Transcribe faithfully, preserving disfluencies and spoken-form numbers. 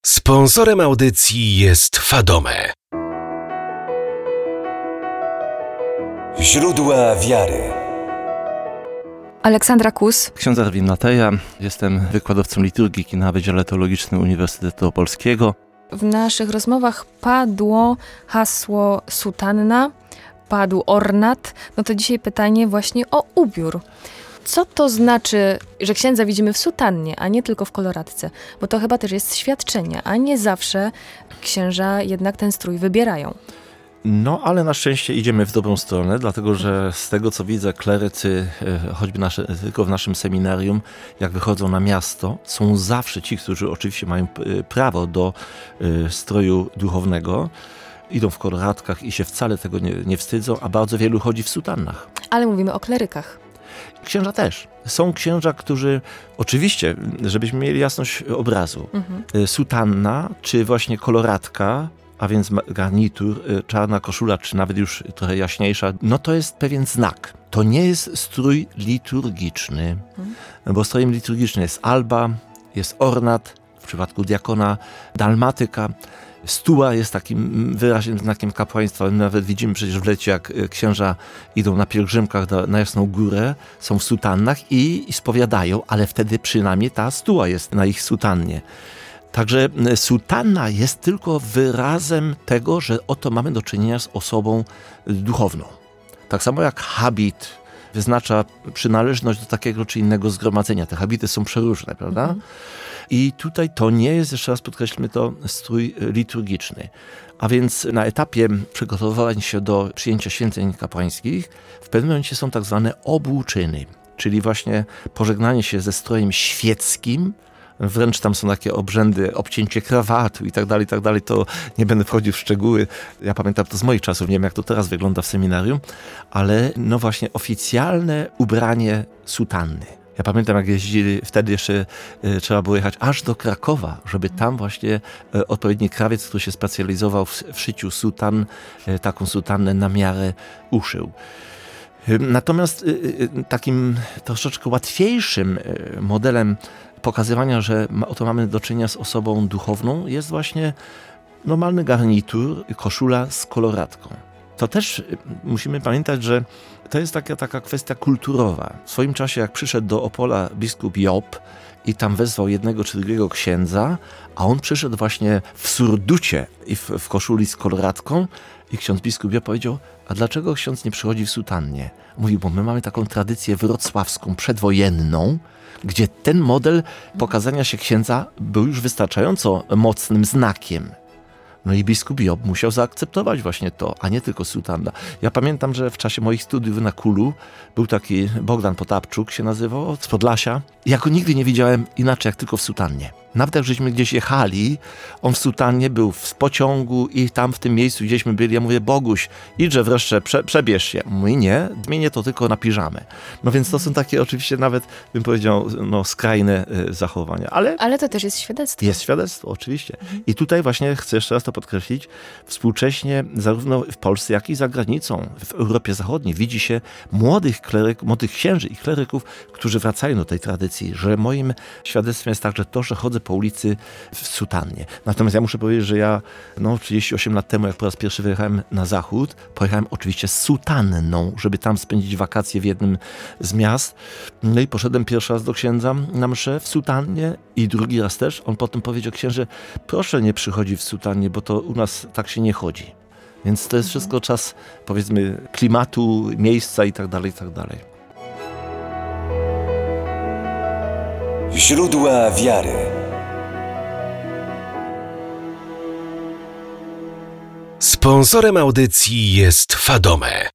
Sponsorem audycji jest Fadome. Źródła wiary. Aleksandra Kus. Ksiądz Erwin Mateja, jestem wykładowcą liturgiki na Wydziale Teologicznym Uniwersytetu Opolskiego. W naszych rozmowach padło hasło sutanna, padł ornat. No to dzisiaj pytanie właśnie o ubiór. Co to znaczy, że księdza widzimy w sutannie, a nie tylko w koloratce? Bo to chyba też jest świadczenie, a nie zawsze księża jednak ten strój wybierają. No, ale na szczęście idziemy w dobrą stronę, dlatego że z tego, co widzę, klerycy, choćby nasze, tylko w naszym seminarium, jak wychodzą na miasto, są zawsze ci, którzy oczywiście mają prawo do stroju duchownego, idą w koloratkach i się wcale tego nie, nie wstydzą, a bardzo wielu chodzi w sutannach. Ale mówimy o klerykach. Księża też. Są księża, którzy, oczywiście, żebyśmy mieli jasność obrazu, mhm. sutanna, czy właśnie koloratka, a więc garnitur, czarna koszula, czy nawet już trochę jaśniejsza, no to jest pewien znak. To nie jest strój liturgiczny, mhm. bo strojem liturgicznym jest alba, jest ornat, w przypadku diakona dalmatyka. Stuła jest takim wyraźnym znakiem kapłaństwa. Nawet widzimy przecież w lecie, jak księża idą na pielgrzymkach na Jasną Górę, są w sutannach i, i spowiadają, ale wtedy przynajmniej ta stuła jest na ich sutannie. Także sutanna jest tylko wyrazem tego, że oto mamy do czynienia z osobą duchowną. Tak samo jak habit wyznacza przynależność do takiego czy innego zgromadzenia. Te habity są przeróżne, prawda? Mhm. I tutaj to nie jest, jeszcze raz podkreślmy to, strój liturgiczny. A więc na etapie przygotowywania się do przyjęcia święceń kapłańskich w pewnym momencie są tak zwane obłuczyny, czyli właśnie pożegnanie się ze strojem świeckim. Wręcz tam są takie obrzędy, obcięcie krawatu i tak dalej, i tak dalej. To nie będę wchodził w szczegóły. Ja pamiętam to z moich czasów, nie wiem jak to teraz wygląda w seminarium, ale no właśnie oficjalne ubranie sutanny. Ja pamiętam, jak jeździli, wtedy jeszcze e, trzeba było jechać aż do Krakowa, żeby tam właśnie e, odpowiedni krawiec, który się specjalizował w, w szyciu sutan, e, taką sutannę na miarę uszył. E, natomiast e, takim troszeczkę łatwiejszym e, modelem pokazywania, że ma, oto mamy do czynienia z osobą duchowną, jest właśnie normalny garnitur, koszula z koloratką. To też musimy pamiętać, że to jest taka, taka kwestia kulturowa. W swoim czasie, jak przyszedł do Opola biskup Job i tam wezwał jednego czy drugiego księdza, a on przyszedł właśnie w surducie i w, w koszuli z koloratką i ksiądz biskup Job powiedział, a dlaczego ksiądz nie przychodzi w sutannie? Mówi, bo my mamy taką tradycję wrocławską, przedwojenną, gdzie ten model pokazania się księdza był już wystarczająco mocnym znakiem. No i biskup Job musiał zaakceptować właśnie to, a nie tylko sutanna. Ja pamiętam, że w czasie moich studiów na Kulu był taki Bogdan Potapczuk, się nazywał, z Podlasia. Ja go nigdy nie widziałem inaczej, jak tylko w sutannie. Nawet jak żeśmy gdzieś jechali, on w sutannie był w pociągu i tam w tym miejscu gdzieśmy byli. Ja mówię, Boguś, idźże wreszcie, prze, przebierz się. Mówi, nie, zmienię to tylko na piżamę. No więc to są takie oczywiście nawet, bym powiedział, no skrajne y, zachowania. Ale, Ale to też jest świadectwo. Jest świadectwo, oczywiście. Mhm. I tutaj właśnie chcę jeszcze raz to podkreślić, współcześnie zarówno w Polsce, jak i za granicą, w Europie Zachodniej widzi się młodych kleryków, młodych księży i kleryków, którzy wracają do tej tradycji, że moim świadectwem jest także to, że chodzę po ulicy w sutannie. Natomiast ja muszę powiedzieć, że ja no, trzydzieści osiem lat temu, jak po raz pierwszy wyjechałem na zachód, pojechałem oczywiście z sutanną, żeby tam spędzić wakacje w jednym z miast. No i poszedłem pierwszy raz do księdza na mszę w sutannie i drugi raz też. On potem powiedział, księże, proszę nie przychodzi w sutannie, bo to u nas tak się nie chodzi. Więc to jest wszystko czas, powiedzmy, klimatu, miejsca i tak dalej, i tak dalej. Źródła wiary. Sponsorem audycji jest Fadome.